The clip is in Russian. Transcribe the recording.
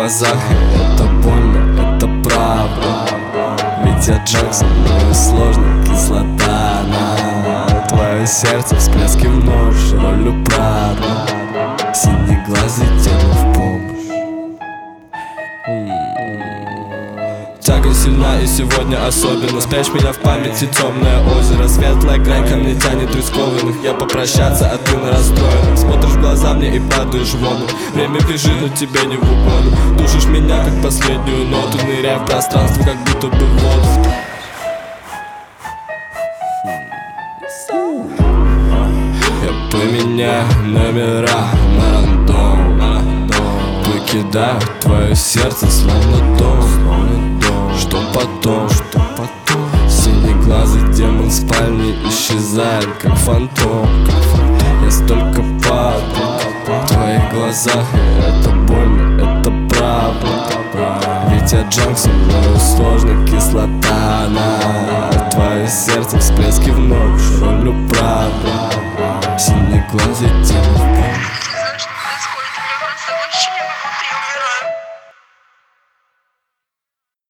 глазах, и это больно, это правда. Ведь я Джексон, но и сложно, кислота на твое сердце, всплески в ночь, ролью Прада. Синеглазый тебе в помощь. Тяга сильна и сегодня особенно. Спрячь меня в памяти темное озеро. Светлая грань ко мне тянет рискованных. Я попрощаться, а ты на расстроенных. Смотришь в глаза мне и падаешь в воду. Время бежит, но тебе не в угоду. Душишь меня, как последнюю ноту. Ныряя в пространство, как будто бы в воду. Я поменяю номера на рандом. Выкидаю твое сердце, словно дом. Что потом? Синеглазый демон в спальне исчезает, как фантом. Я столько падаю в твоих глазах, и это больно, это правда. Ведь я Джонсон, но сложно, кислота на твое сердце, всплески в ночь, ролью Прада. Синеглазый демон.